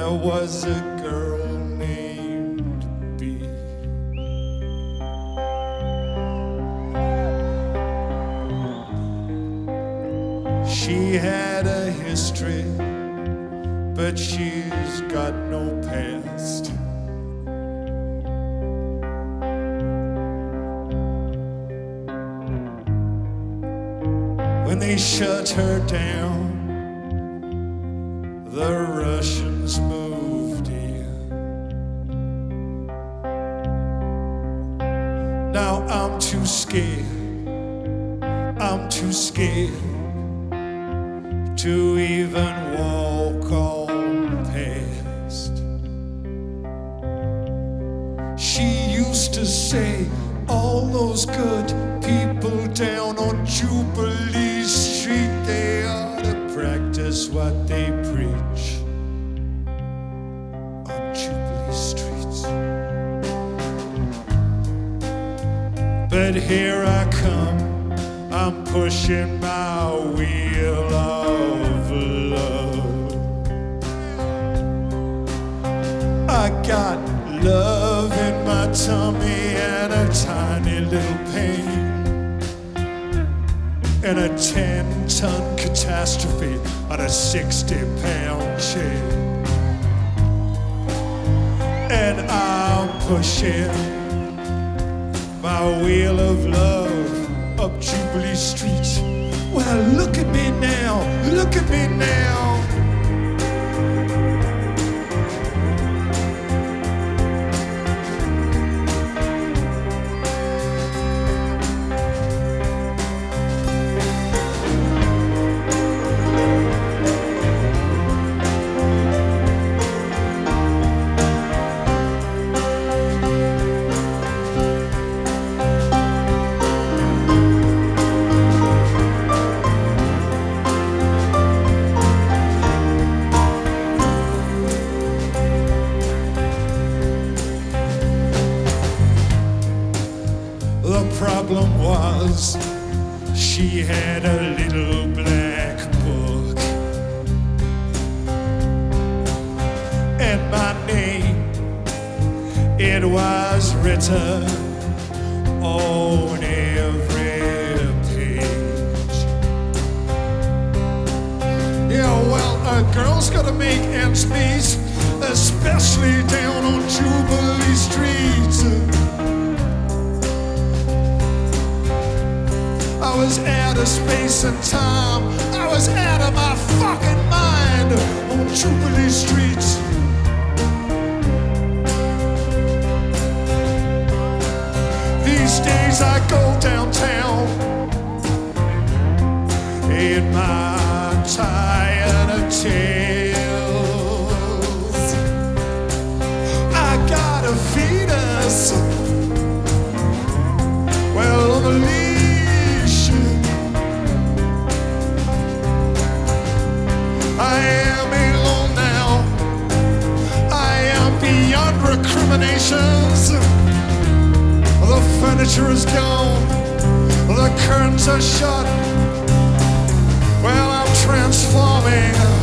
there was a girl named B. She had a history, but she's got no past. When they shut her down, the Russians moved in. Now I'm too scared to even walk on past. She used to say, all those good people down on Jubilee Street, they ought to practice what they preach on Jubilee streets. But here I come, I'm pushing my wheel of love. I got love in my tummy and a tiny little pain, and a 10-ton catastrophe on a 60-pound chain. And I'm pushing my wheel of love up Jubilee Street. Well, look at me now, look at me now. The problem was she had a little black book, and my name, it was written on every page. Yeah, well, a girl's gotta make ends meet, especially down on Jubilee Street. I was out of space and time, I was out of my fucking mind on Jubilee Street. These days I go downtown in my tired tails. I got a fetus, well, on the leash. I am alone now, I am beyond recriminations. The furniture is gone, the curtains are shut. Well, I'm transforming